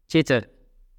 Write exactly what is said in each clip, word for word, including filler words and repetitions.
接着，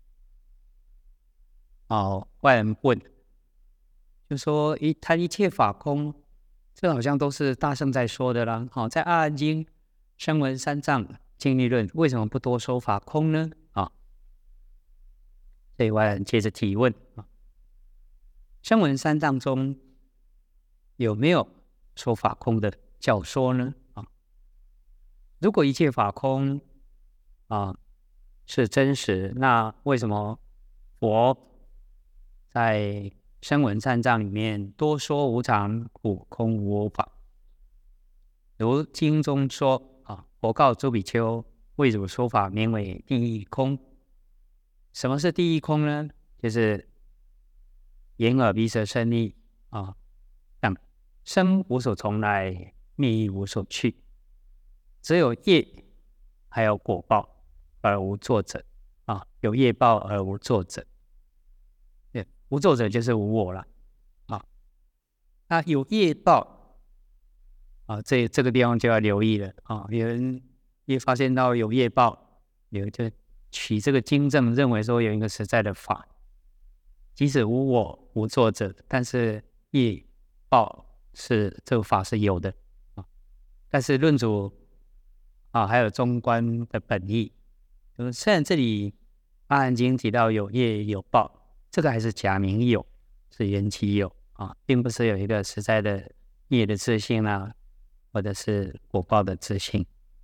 哦，外人问，就说一谈一切法空，这好像都是大圣在说的啦。好、在《阿含经》声闻三藏经历论，为什么不多说法空呢？啊、所以外人接着提问啊，声闻三藏中有没有说法空的教说呢？啊，如果一切法空啊是真实，那为什么佛在声闻三藏里面多说无常、苦、空、无我法？如经中说啊，佛告诸比丘，为汝说法名为第一空。什么是第一空呢？就是眼耳鼻舌身意啊，像生无所从来，灭亦无所去，只有业还有果报，而无作者啊，有业报而无作者。对，无作者就是无我了啊。那有业报啊，这这个地方就要留意了啊。有人一发现到有业报，有就取这个经证，认为说有一个实在的法，即使无我无作者，但是业报是这个法是有的啊。但是论主啊，还有中观的本意，就是虽然这里阿含经提到有业有报，这个还是假名有，是缘起有啊，并不是有一个实在的业的自性啊，或者是果报的自性。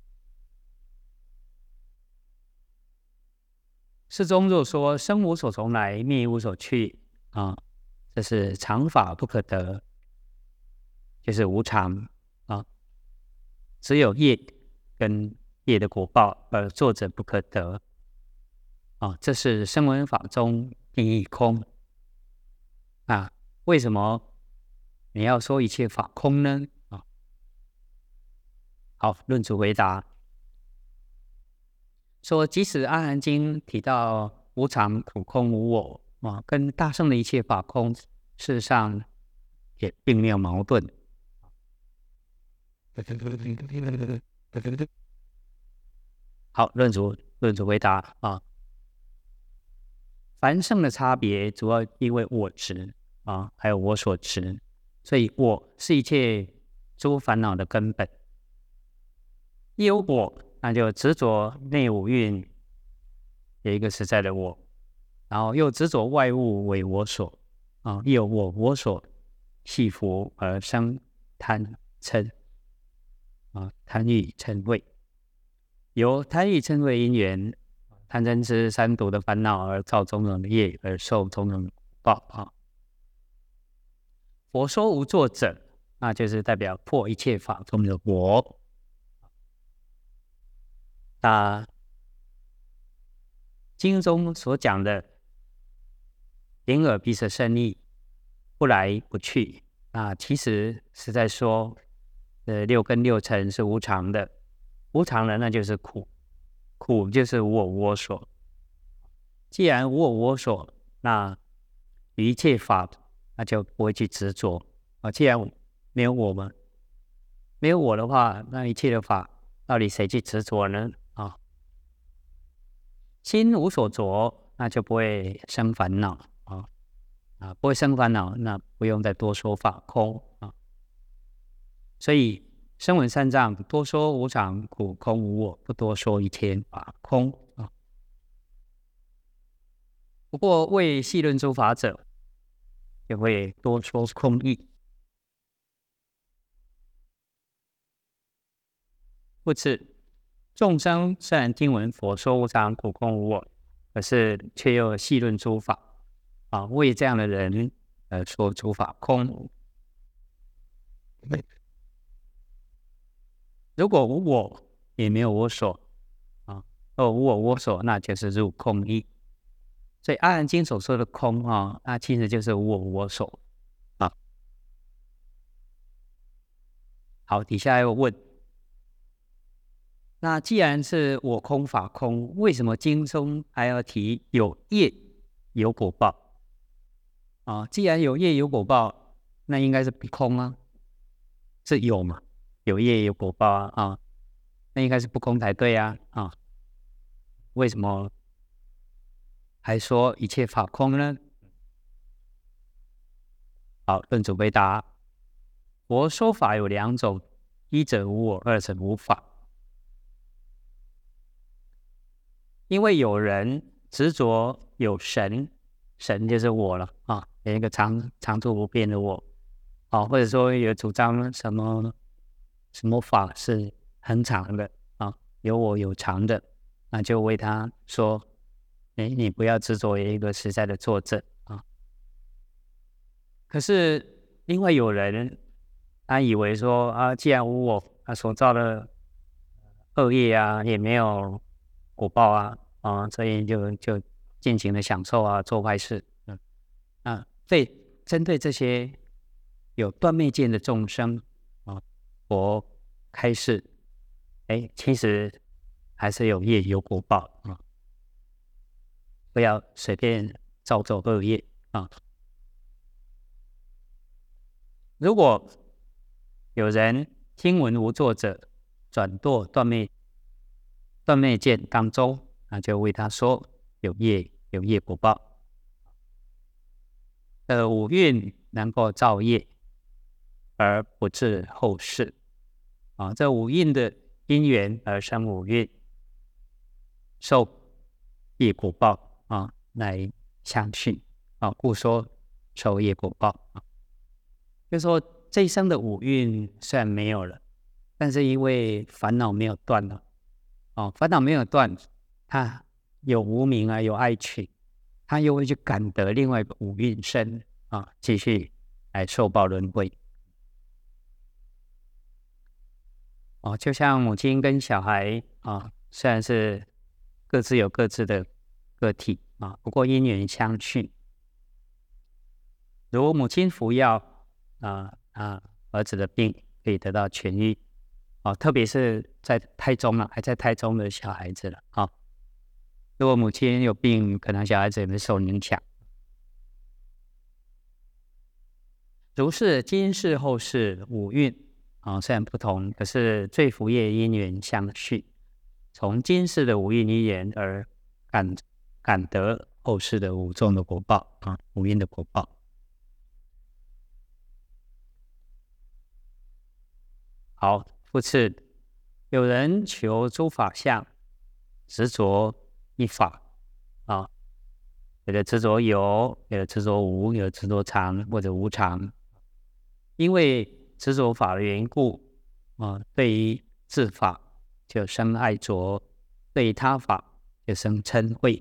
世宗若说生无所从来，灭无所去啊，这是常法不可得，就是无常啊，只有业跟业的果报，而作者不可得啊，这是声闻法中定义空啊。为什么你要说一切法空呢？啊，好，论主回答说，即使阿含经提到无常、苦、空、无我啊，跟大圣的一切法空，事实上也并没有矛盾。好，论主论主回答啊，凡圣的差别主要因为我执啊，还有我所执，所以我是一切诸烦恼的根本。一有我，那就执着内五蕴有一个实在的我，然后又执着外物为我所啊，一有我我所系缚而生贪嗔啊，贪欲嗔恚，由贪欲嗔恚因缘，贪嗔痴三毒的烦恼而造种种的业，而受种种的报啊。佛说无作者，那就是代表破一切法中的我。那经中所讲的眼耳鼻舌身意不来不去，那其实是在说，呃，六根六尘是无常的，无常的那就是苦，苦就是无我无我所。既然无我无我所，那一切法那就不会去执着啊。既然没有我们，没有我的话，那一切的法到底谁去执着呢？啊，心无所着，那就不会生烦恼啊啊，不会生烦恼，那不用再多说法空啊。所以声闻三藏多说无常、苦、空、无我，不多说一切法空啊。不过为细论诸法者，也会多说空义。故此，众生虽然听闻佛说无常、苦、空、无我，可是却又细论诸法啊，为这样的人呃说诸法空。如果无我，也没有我所啊，哦，无我我所，那就是入空义。所以阿含经所说的空啊，那其实就是无我我所啊。好，底下又问，那既然是我空法空，为什么经中还要提有业有果报啊？既然有业有果报，那应该是不空啊，是有嘛？有业有果报啊，啊，那应该是不空才对啊啊？为什么还说一切法空呢？好，论主回答：佛说法有两种，一者无我，二者无法。因为有人执着有神，神就是我了啊，有一个常常住不变的我啊，或者说有主张什么什么法是很长的啊，有我有常的，那就为他说，哎，你不要执着有一个实在的作证啊。可是另外有人他以为说啊，既然无我，他所造的恶业啊也没有果报啊，啊，所以就就尽情的享受啊，做坏事。嗯，啊，对，针对这些有断灭见的众生啊，佛开示，哎，其实还是有业有果报啊，不要随便造作恶业啊。如果有人听闻无作者转堕断灭断灭见当中，那就为他说有业有业果报。呃，五蕴能够造业而不致后世啊，这五蕴的因缘而生五蕴，受业果报啊来相续啊，故说受业果报啊。就说这一生的五蕴虽然没有了，但是因为烦恼没有断了，哦，烦恼没有断，他有无明啊，有爱取，他又会去感得另外一个五蕴身啊，继续来受报轮回。哦，就像母亲跟小孩啊，虽然是各自有各自的个体啊，不过因缘相续。如母亲服药啊啊，儿子的病可以得到痊愈啊，特别是在胎中了，还在胎中的小孩子了啊。如果母亲有病，可能小孩子也会受影响。如是今世后世五蕴啊，虽然不同，可是罪福业因缘相续，从今世的五蕴因缘而感感得后世的五种的果报啊，五蕴的果报。好，复次，有人求诸法相，执着一法啊，有的执着有，有的执着无，有的执着常或者无常。因为执着法的缘故啊，对于自法就生爱着，对于他法就生嗔恚。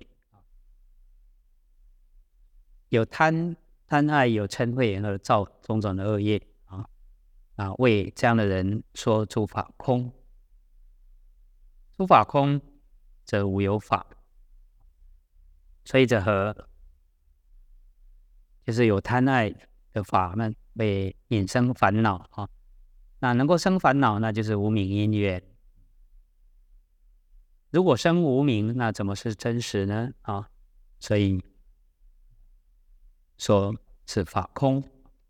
有贪贪爱，有嗔恚而造种种的恶业啊啊，为这样的人说诸法空。诸法空，则无有法。所以者何？就是有贪爱的法门被引生烦恼啊。那能够生烦恼，那就是无明因缘。如果生无明，那怎么是真实呢？啊，所以说是法空。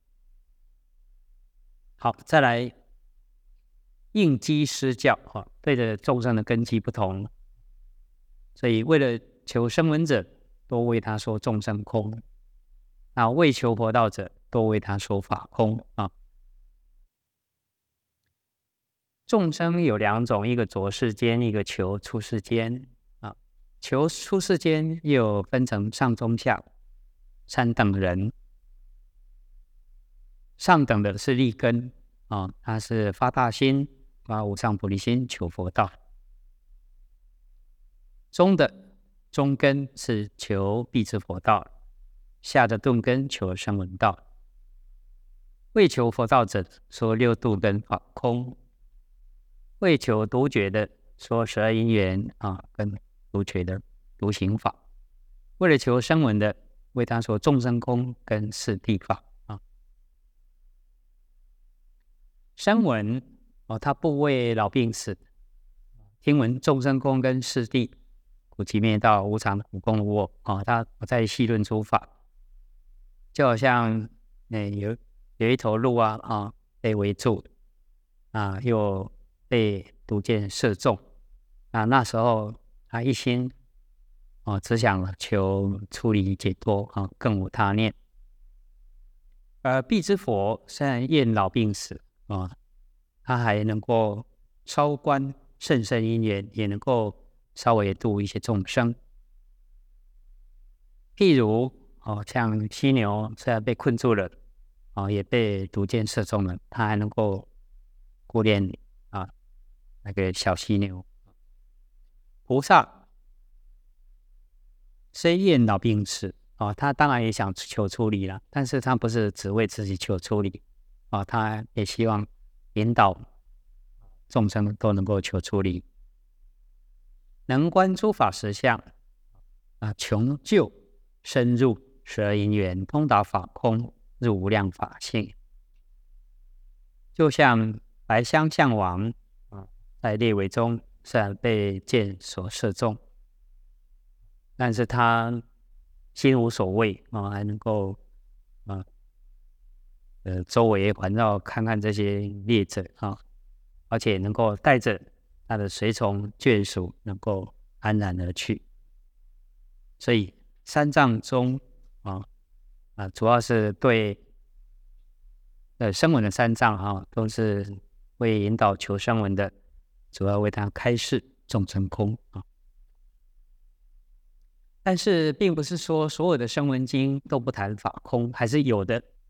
好，再来应机施教啊，对着众生的根基不同，所以为了求声闻者，多为他说众生空；那为求佛道者，多为他说法空啊。众生有两种，一个着世间，一个求出世间啊。求出世间又分成上中下三等人。上等的是利根啊，他是发大心，发无上菩提心求佛道。中的中根是求必知佛道，下的顿根求声闻道。为求佛道者，说六度跟法空；为求独觉的，说十二因缘啊，跟独觉的独行法；为了求声闻的，为他说众生空跟四谛法啊。声闻哦，他不为老病死，听闻众生空跟四谛，苦集灭道无常无空无我啊，他不再细论诸法，就好像呃有有一头鹿啊啊被围住啊，又被毒箭射中啊，那时候他一心啊，只想求出离解脱啊，更无他念。而必之佛虽然厌老病死啊，他还能够超观甚深因缘，也能够稍微度一些众生。譬如哦，像犀牛虽然被困住了，啊，也被毒箭射中了，他还能够顾念啊那个小犀牛。菩萨虽厌老病死啊，他当然也想求出离了，但是他不是只为自己求出离啊，他也希望引导众生都能够求出离，能观诸法实相啊，穷究深入十二因缘，通达法空，入无量法性。就像白香象王啊，在列围中虽然被箭所射中，但是他心无所谓啊，还能够啊呃周围环绕看看这些猎者啊，而且能够带着他的随从眷属，能够安然而去。所以三藏中啊啊，主要是对呃声闻的三藏啊，都是为引导求声闻的，主要为他开示众生空啊。但是并不是说所有的声闻经都不谈法空，还是有的